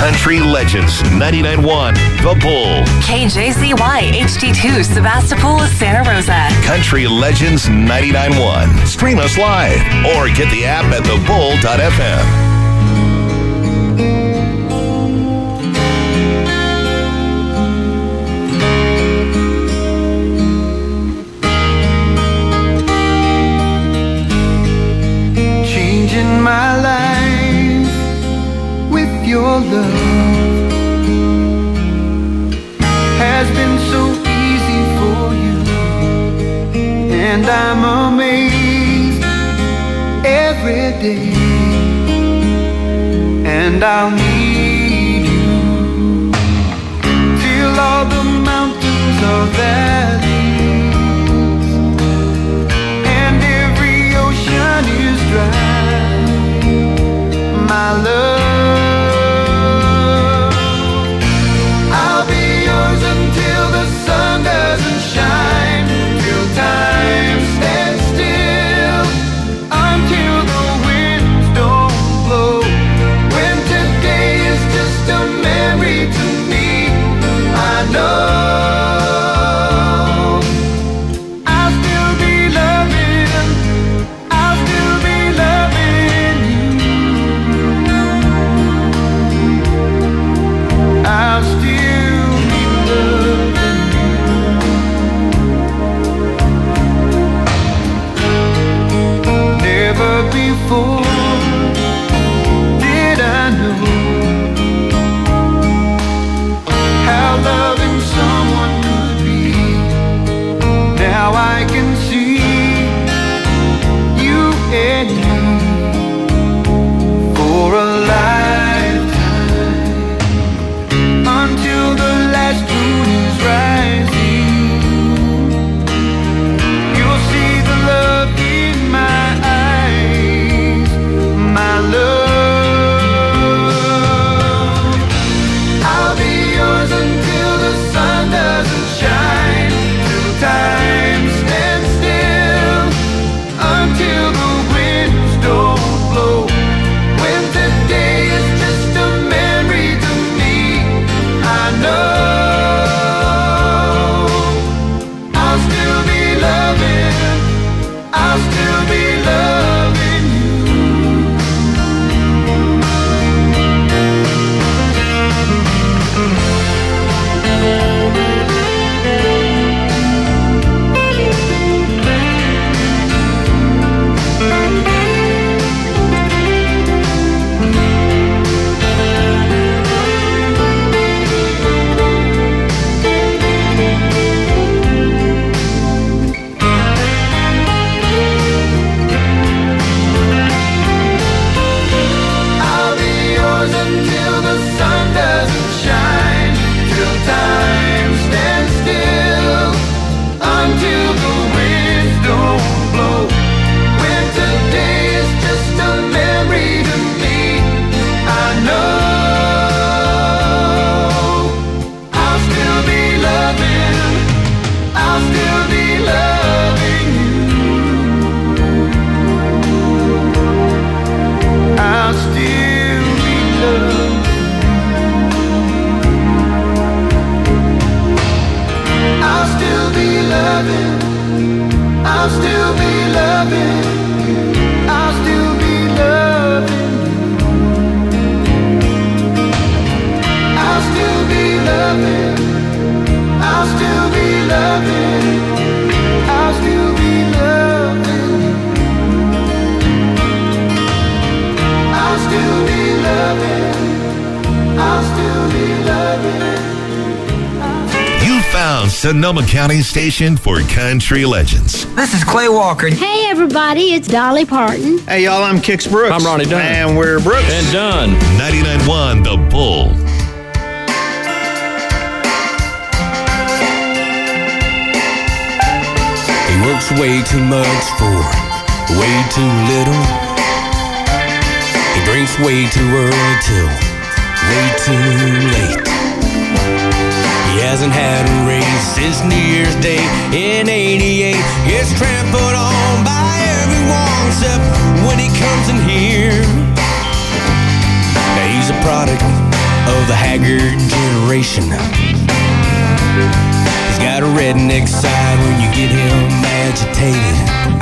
Country Legends 99.1 The Bull. KJZY HD2 Sebastopol, Santa Rosa. Country Legends 99.1. Stream us live or get the app at thebull.fm. My life with your love has been so easy for you, and I'm amazed every day, and I'll need you till all the mountains are valleys and every ocean is dry. My love, I'll be yours until the sun doesn't shine, till time stands still, until the winds don't blow. When today is just a memory to me, I know I'll still be loving, I'll still be loving you. I'll still be loving you. Never before did I know how loving someone could be. Now I can see you and me for a lifetime, until the last moon is rising. You'll see the love in my eyes, my love. I'll be yours until the sun doesn't shine, till time stands still, until the winds don't blow. When today is just a memory to me, I know I'll still be loving, I'll still be loving you. I'll be yours until the sun doesn't shine, till time stands still, until the winds don't blow. When today is just a memory to me, I know I'll still be loving, I'll still be loving you. I'll still be loving, I'll still be loving, I'll still be loving you. I'll still be loving you. I'll still be loving, I'll still be loving, I'll still be loving you. I'll still be loving, I'll still be loving. You found Sonoma County's station for Country Legends. This is Clay Walker. Hey everybody, it's Dolly Parton. Hey y'all, I'm Kix Brooks. I'm Ronnie Dunn. And we're Brooks. And Dunn. 99.1 The Bull. He works way too much for way too little. He drinks way too early till way too late. He hasn't had a raise since New Year's Day in '88. Gets trampled on by everyone except when he comes in here. Now he's a prodigal of the haggard generation. He's got a redneck side when you get him agitated.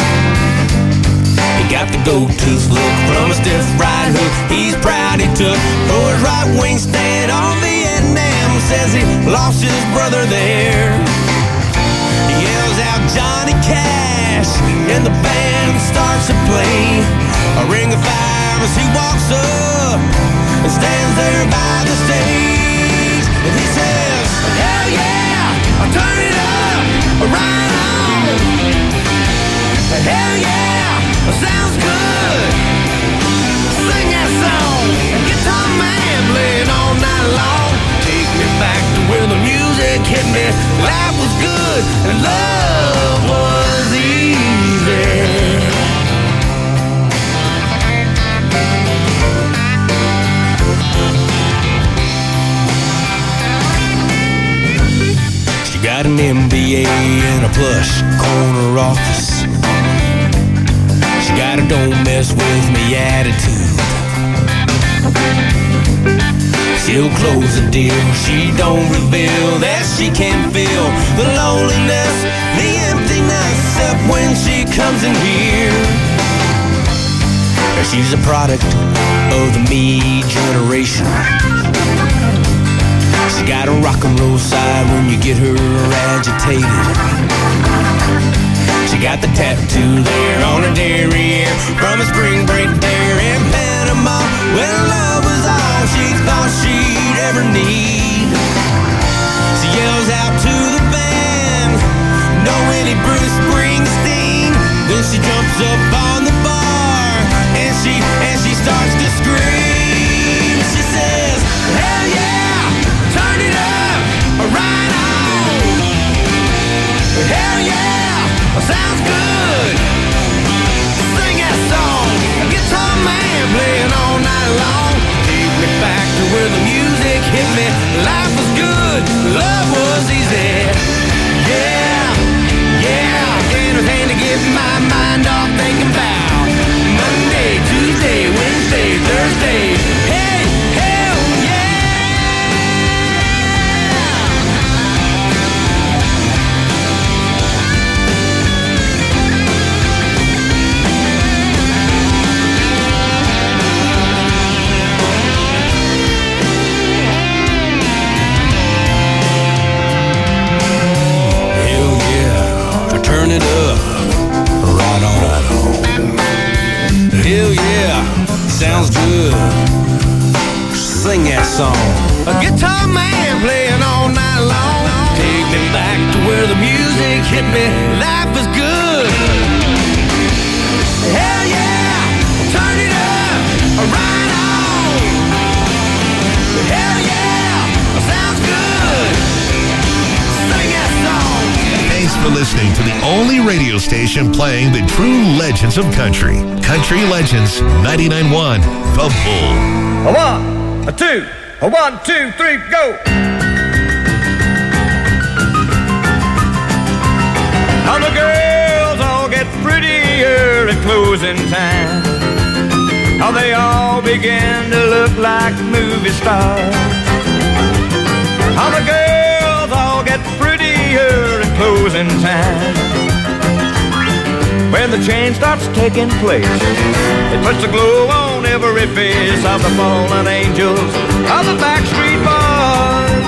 He got the gold-tooth look from a stiff right hook he's proud he took for his right wing stand on Vietnam. Says he lost his brother there. He yells out Johnny Cash and the band starts to play. A ring of fire as he walks up and stands there by the stage. And he says, hell yeah, I'll turn it up, right on. Hell yeah, sounds good. Sing that song, guitar man playing all night long. Take me back to where the music hit me. Life was good and love was easy. She got an MBA and a plush corner office. She got a don't mess with me attitude. She'll close the deal, she don't reveal that she can feel the loneliness, the emptiness, except when she comes in here. She's a product of the me generation. She got a rock and roll side when you get her agitated. She got the tattoo there on her derriere from a spring break there in Panama, when love was all she thought she'd ever need. She yells out to the band, "No any Bruce Springsteen." Then she jumps up on the bar and she starts to scream. She says, hell yeah, turn it up, right on. Hell yeah, sounds good. Sing that song, guitar man playing all night long. Take me back to where the music hit me. Life was good, love was easy. Yeah, yeah, anything to get my mind off thinking about Monday, Tuesday, Wednesday, Thursday. Hey, hell turn it up, right on. Hell yeah, sounds good. Sing that song. A guitar man playing all night long. Take me back to where the music hit me. Life was good. Hell yeah, turn it up, right on. Hell yeah, sounds good. Sing that song. Thanks for listening to the only radio station playing the true legends of country. Country Legends 99.1 The Bull. A 1, a 2, a 1, 2, 3, go. How the girls all get prettier at closing time. How they all begin to look like movie stars. How the girls all get prettier at closing time. When the change starts taking place, it puts a glow on every face of the fallen angels of the Backstreet Boys.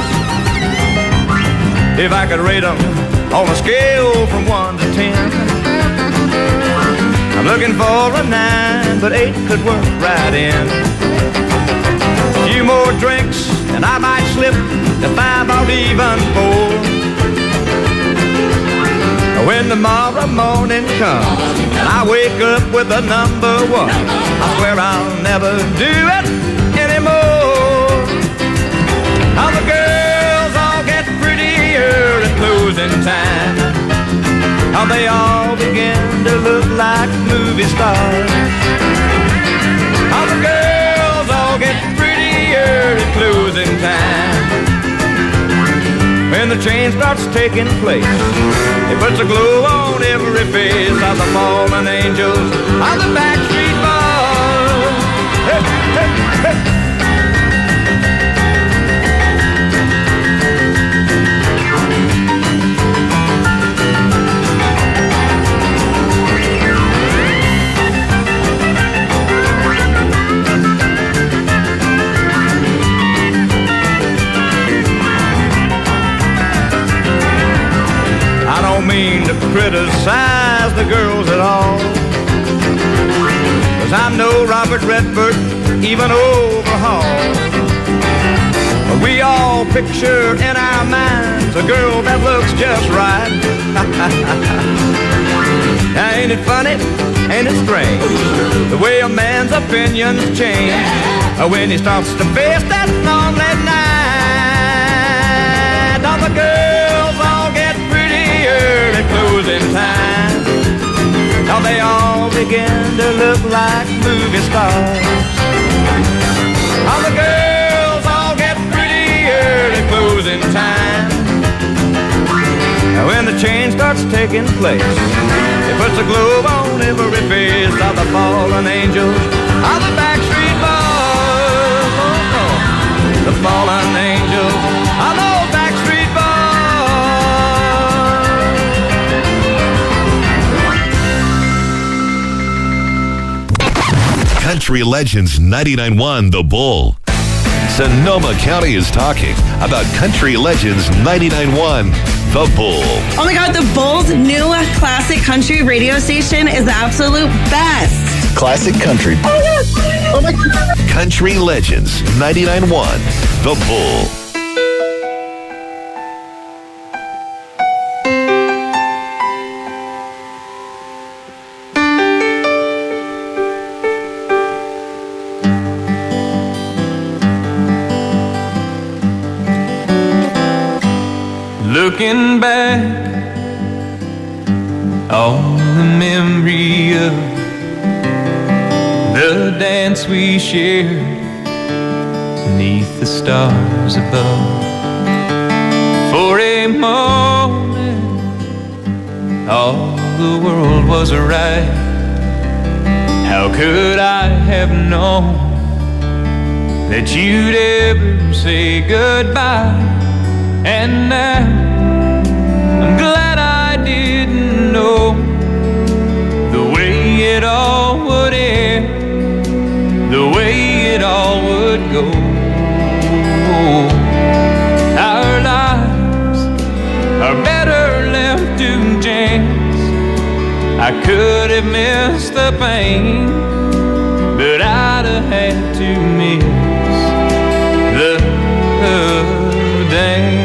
If I could rate them on a scale from 1 to 10, I'm looking for a 9, but 8 could work right in. A few more drinks and I might slip to 5 or even 4. When tomorrow morning comes and I wake up with a number 1, I swear I'll never do it anymore. How the girls all get prettier at closing time. How they all begin to look like movie stars. How the girls all get prettier at closing time. When the change starts taking place, it puts a glow on every face of the fallen angels of the Backstreet Boys. Hey, hey, hey. criticize the girls at all. 'Cause I know Robert Redford even overhauled. We all picture in our minds a girl that looks just right. Ain't it funny? Ain't it strange? The way a man's opinions change when he starts to face that lonely night. All the girls all get prettier at closing time. Now they all begin to look like movie stars. All the girls all get prettier at closing time. Now when the change starts taking place, it puts a globe on every face of the fallen angels, of the Backstreet Boys. Oh, oh. The fallen angels, of those Backstreet Boys. Country Legends 99.1 The Bull. Sonoma County is talking about Country Legends 99.1 The Bull. Oh my God, The Bull's new classic country radio station is the absolute best. Classic country. Oh yes. Oh my God. Country Legends 99.1 The Bull. Looking back on the memory of the dance we shared beneath the stars above. For a moment, all the world was right. How could I have known that you'd ever say goodbye? And now I'm glad I didn't know the way it all would end, the way it all would go. Our lives are better left to chance. I could have missed the pain, but I'd have had to miss the dance.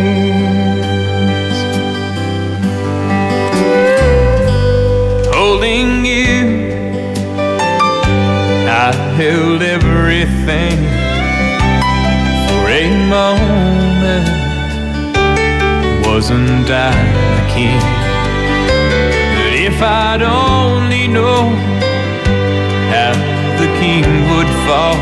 Holding you, I held everything. For a moment, wasn't I the king? But if I'd only known how the king would fall,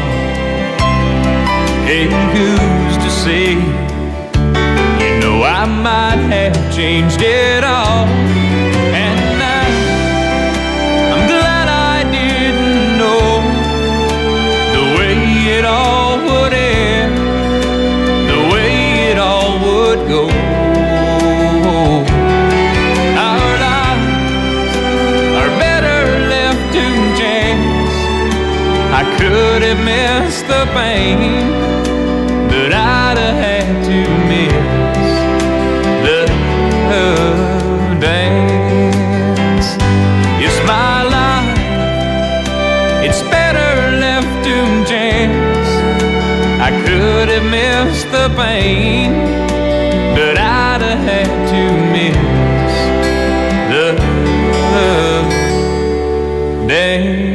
hey, who's to say? You know I might have changed it all. And now I'm glad I didn't know the way it all would end, the way it all would go. Our lives are better left to chance. I could have missed the pain, but I'd have had to miss the dance. It's my life, it's better left to chance. I could have missed the pain, but I'd have had to miss the dance.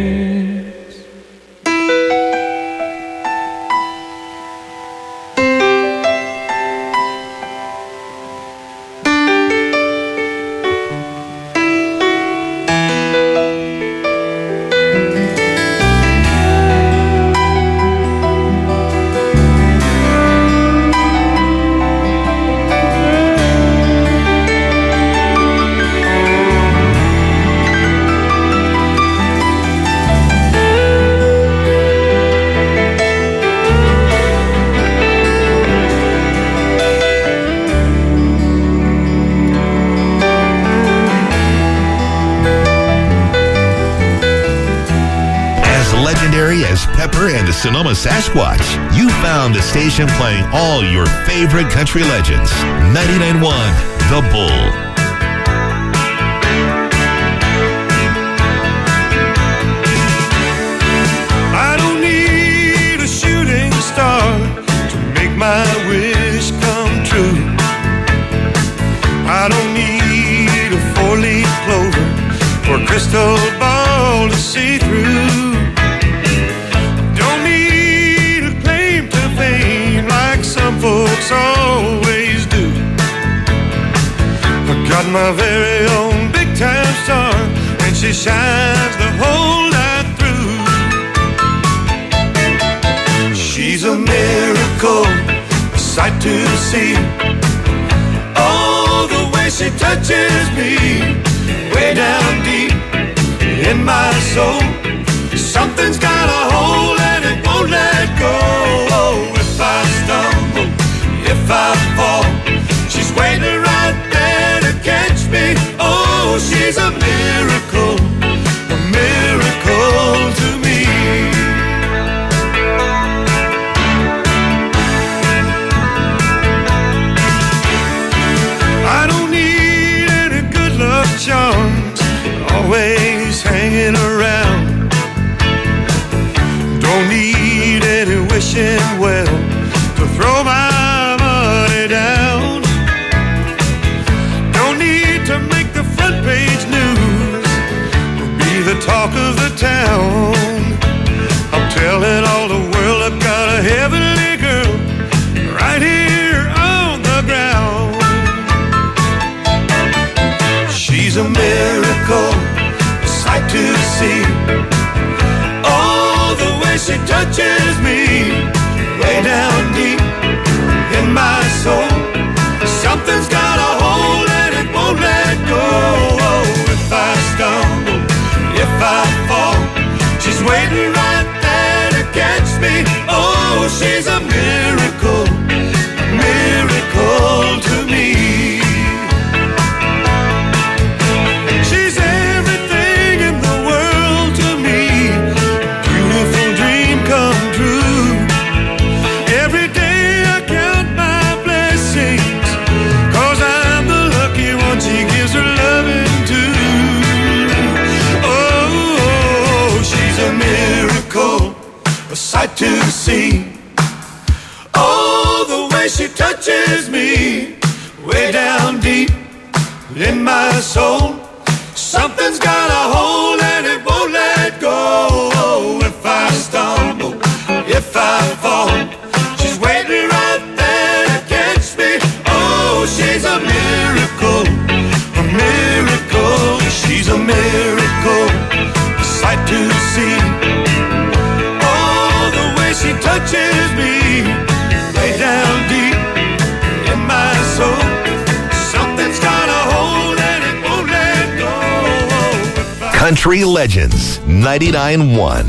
As Pepper and the Sonoma Sasquatch, you found a station playing all your favorite country legends. 99.1 The Bull. my wish come true. I don't need a four-leaf clover or a crystal ball to see through. Don't need a claim to fame like some folks always do. I got my very own big-time star, and she shines the whole night through. She's a miracle, a sight to see. Oh, the way she touches me, way down deep in my soul. Something's got a hold and it won't let go. If I stumble, if I fall, she's waiting right there to catch me. Oh, she's a miracle to me. I don't need any good luck charms, always hanging around. Don't need any wishing well to throw my money down. Don't need to make the front page news or be the talk of the town. I'm telling all the world I've got a heavenly girl right here on the ground. She's a miracle, a sight to see. Oh, the way she touches me, way down deep in my soul. Something's got a hold and it won't let go. If I stumble, if I fall, she's waiting right there to catch me. Oh, she's a miracle to me. She's everything in the world to me. Beautiful dream come true. Every day I count my blessings, 'cause I'm the lucky one she gives her loving to. Oh, she's a miracle, a sight to see. Oh, the way she touches me, way down deep in my soul. Something's got a hold and it won't let go. If I stumble, if I fall, she's waiting right there to catch me. Oh, she's a miracle, she's a miracle, a sight to see. Oh, the way she touches me, way down deep in my soul. Something's got a hold and it won't let go. Country Legends 99.1.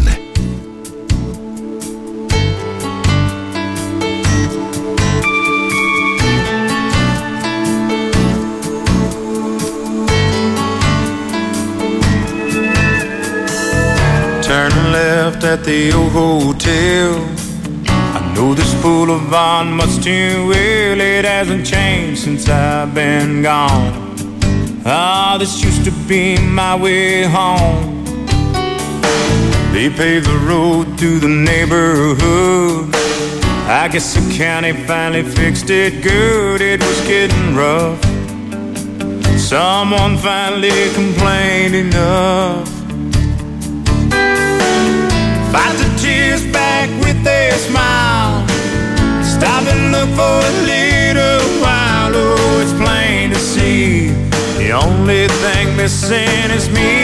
Turn left at the old hotel. I know this boulevard much too well. It hasn't changed since I've been gone. Ah, this used to be my way home. They paved the road through the neighborhood. I guess the county finally fixed it good. It was getting rough. Someone finally complained enough. Fight the tears back with a smile. Stop and look for a little while. Oh, it's plain to see the only thing missing is me.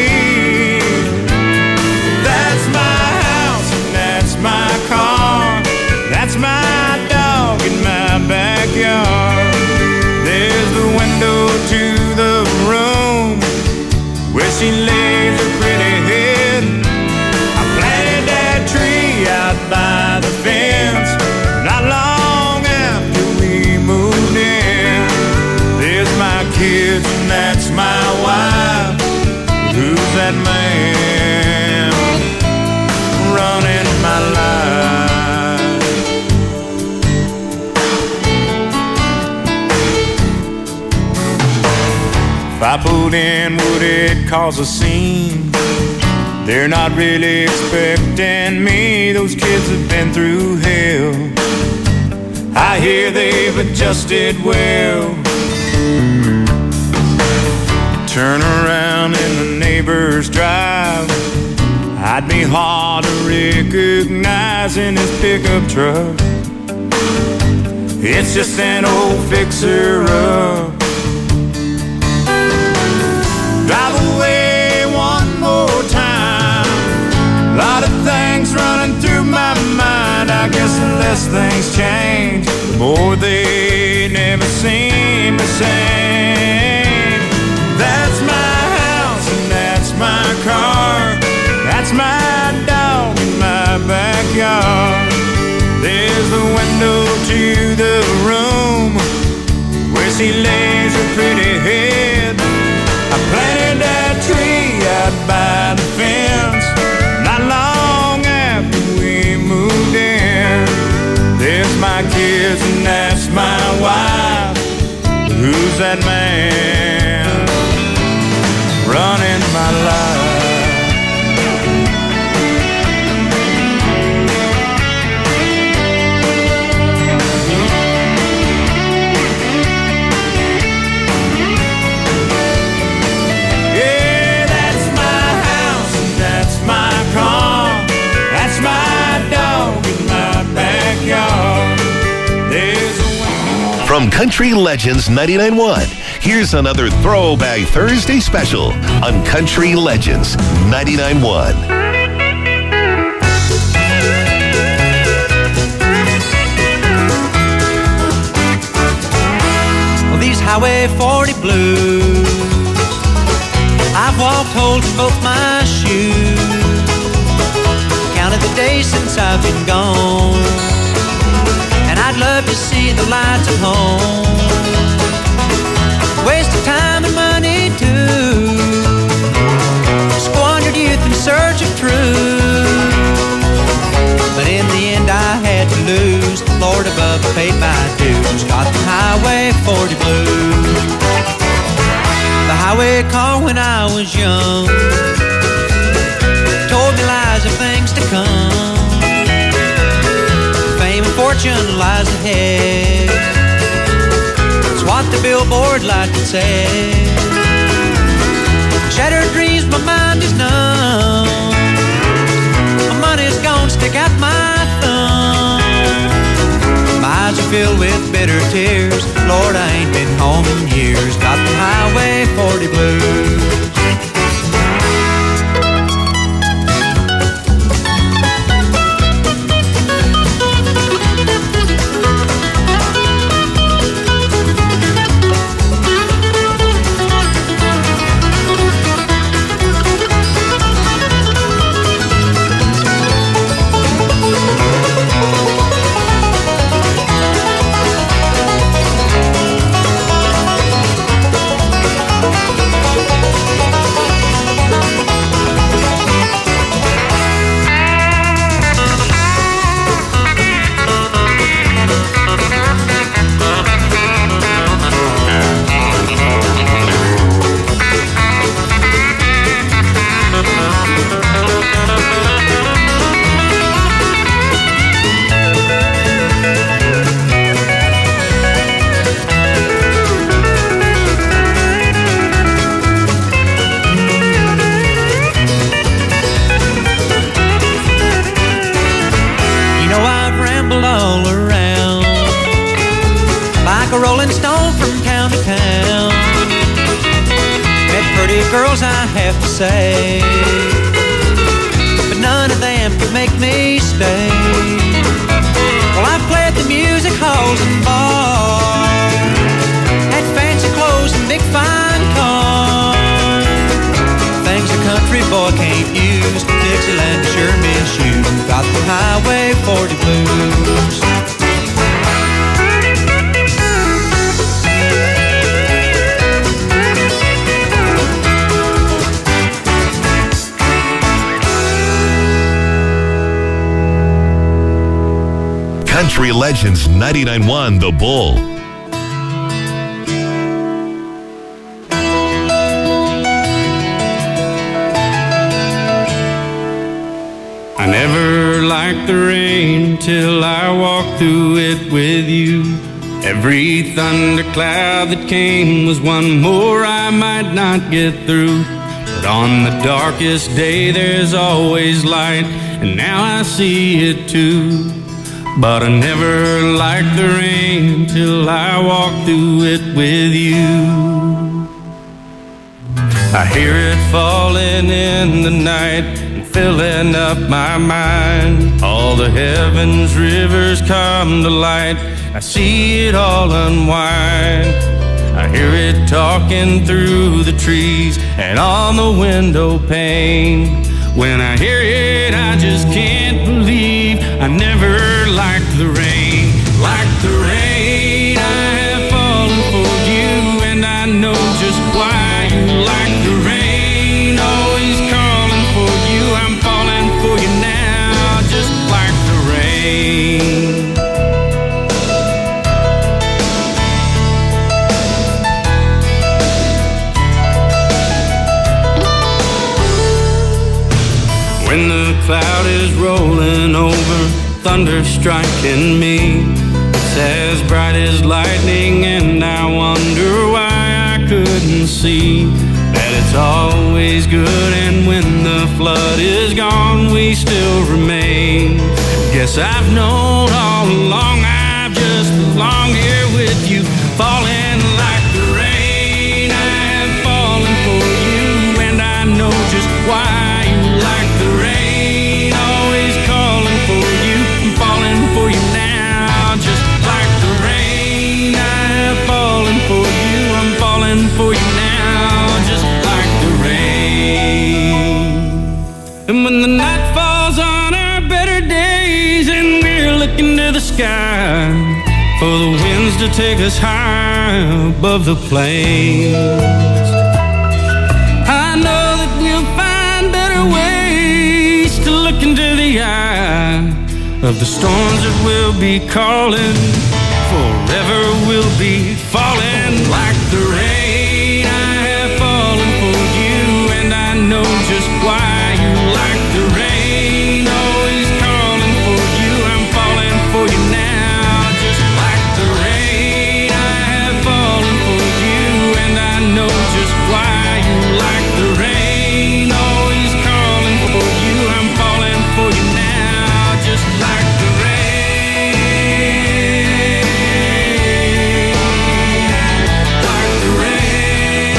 That's my house and that's my car. That's my dog in my backyard. There's the window to the room where she lays her pretty head. I planted that tree out by the fence not long after we moved in. There's my kids and that's my wife. Who's that man running my life? If I pulled in, would it cause a scene? They're not really expecting me. Those kids have been through hell. I hear they've adjusted well. Turn around in the neighbor's drive, I'd be hard to recognize in his pickup truck. It's just an old fixer-up. Drive away one more time. A lot of things running through my mind. I guess the less things change, the more they never seem the same. That's my house and that's my car. That's my dog in my backyard. There's the window to the room where she lays her pretty head. I planted that tree out by the fence not long after we moved in. There's my kids and that's my wife. Who's that man running my life? From Country Legends 99.1, here's another Throwback Thursday special on Country Legends 99.1. Well, these Highway 40 blues, I've walked holes in both my shoes, counted the days since I've been gone, and I'd love to see the lights of home. Waste of time and money too, squandered youth in search of truth, but in the end I had to lose. Lord above, I paid my dues. Got the Highway 40 blues. The highway car when I was young told me lies of things to come. Fame and fortune lies ahead, it's what the billboard lights would say. Shattered dreams, my mind is numb, my money's gone, stick out my thumb. My eyes are filled with bitter tears, Lord, I ain't been home in years. Got the Highway 40 blues. Girls, I have to say, but none of them could make me stay. Well, I've played the music halls and bars, had fancy clothes and big fine cars, things a country boy can't use. Dixieland sure miss you. Got the Highway 40 blues. Country Legends 99.1 The Bull. I never like the rain till I walk through it with you. Every thundercloud that came was one more I might not get through. But on the darkest day there's always light, and now I see it too. But I never liked the rain till I walk through it with you. I hear it falling in the night and filling up my mind. All the heavens rivers come to light, I see it all unwind. I hear it talking through the trees and on the window pane. When I hear it, I just can't believe I never liked the rain. Like the rain, I have fallen for you, and I know just why you like the rain. Always calling for you, I'm falling for you now, just like the rain. When the cloud is rolling over, thunder striking me, it's as bright as lightning, and I wonder why I couldn't see that it's always good, and when the flood is gone, we still remain. Guess I've known all along, I've just belonged here with you, falling like the rain. I have fallen for you, and I know just why you like the rain. Always calling for you, I'm falling for you now, just like the rain. I have fallen for you, I'm falling for you now, just like the rain. And when the night falls on our better days and we're looking to the sky for the winds to take us high above the plains, I know that we'll find better ways to look into the eye of the storms that will be calling. Forever we'll be falling like the rain. I have fallen for you, and I know just why you like the rain. Always calling for you, I'm falling for you now, just like the rain. I have fallen for you, and I know just why you like the rain. Always calling for you, I'm falling for you now, just like the rain. Like the rain.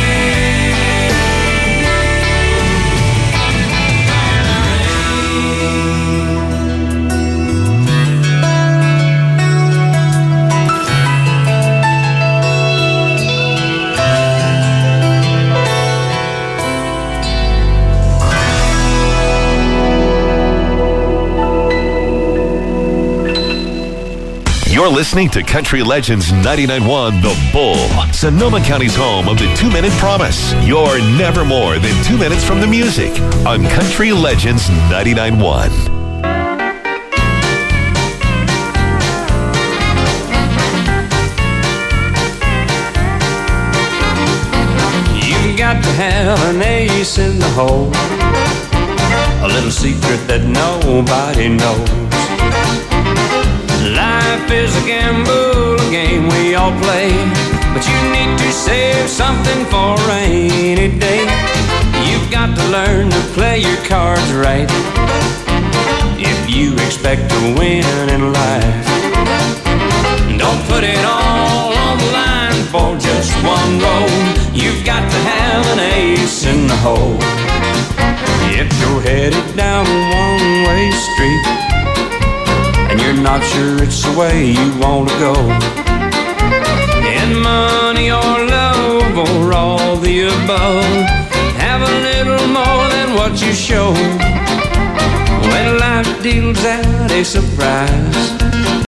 You're listening to Country Legends 99.1 The Bull, Sonoma County's home of the 2-Minute Promise. You're never more than 2 minutes from the music on Country Legends 99.1. You got to have an ace in the hole, a little secret that nobody knows. Life is a gamble, a game we all play, but you need to save something for a rainy day. You've got to learn to play your cards right if you expect to win in life. Don't put it all on the line for just one roll. You've got to have an ace in the hole. If you're headed down a one-way street and you're not sure it's the way you want to go, in money or love or all the above, have a little more than what you show. When life deals out a surprise,